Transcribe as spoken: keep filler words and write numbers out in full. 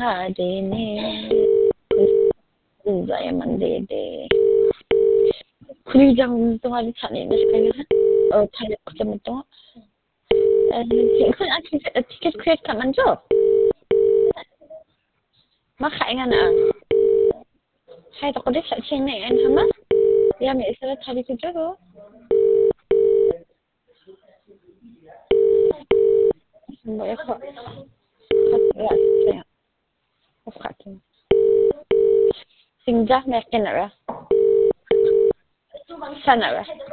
nga din eh. Kung saya man dede. Kuli jang tunga di sana ni sekarang. Oh, tanya kerja mentung. Eh, kan aku tiket create kat manjo. Maka ingat ah. Saya tak ada sak cina kan sama. Ya, mai salah tadi tu juga. Mbak ya kok. Ya, saya. Apa tu? Singgah makin ara. Sana ara.